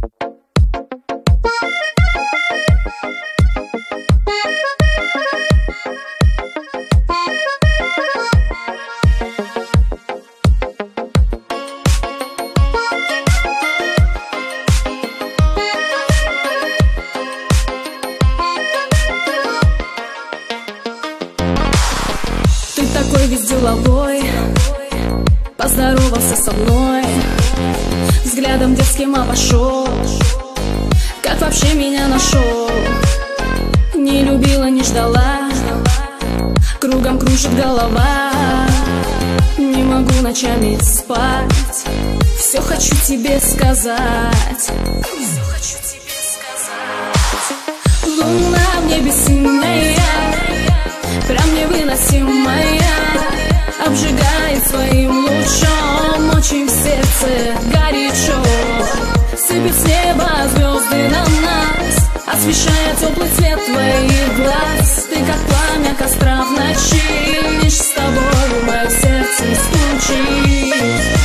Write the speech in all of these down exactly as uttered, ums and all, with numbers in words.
Такой весь деловой, поздоровался со мной, взглядом детским обошел. Как вообще меня нашел? Не любила, не ждала, кругом кружит голова. Не могу ночами спать, все хочу тебе сказать, все хочу тебе сказать. Луна в небе синяя, прям невыносимая, обжигает своим лучом, очень в сердце горячо. Сыпет с неба звезды на нас, освещая теплый цвет твоих глаз. Ты как пламя костра в ночи, лишь с тобой мое сердце стучит.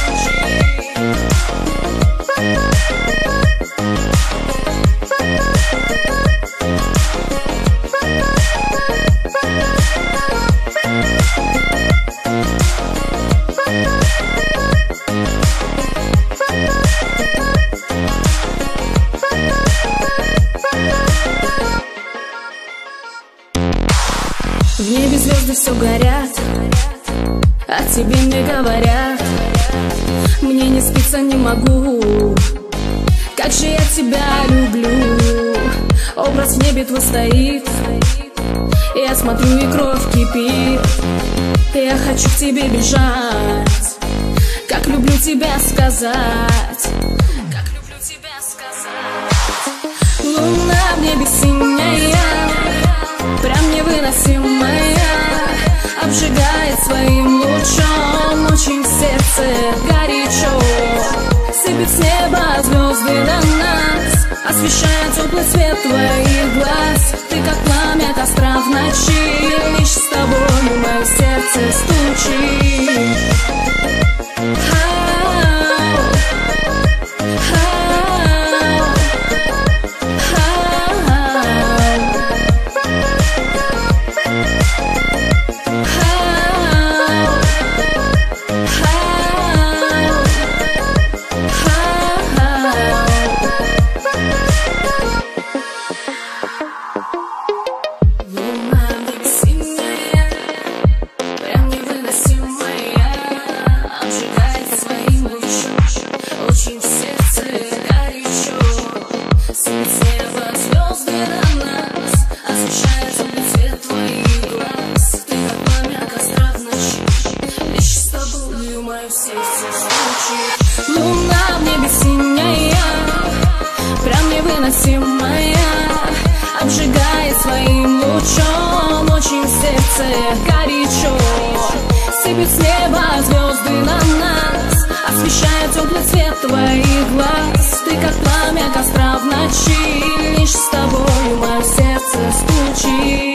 В небе звезды все горят, о тебе мне говорят. Мне не спится, не могу, как же я тебя люблю. Образ в небе твой стоит, я смотрю и кровь кипит. Я хочу к тебе бежать, как люблю тебя сказать, как люблю тебя сказать. Луна в небе синяя, прям невыносимая, обжигает своим лучом, очень в сердце горячо. Сыпет с неба звезды на нас, освещая теплый цвет твоих глаз. Ты как пламя костра в ночи, лишь с тобой мое сердце стучит. Луна в небе синяя, прям невыносимая, обжигает своим лучом, очень в сердце горячо. Сыпет с неба звезды на нас, освещая теплый цвет твоих глаз. Ты как пламя костра в ночи, лишь с тобой мое сердце стучит.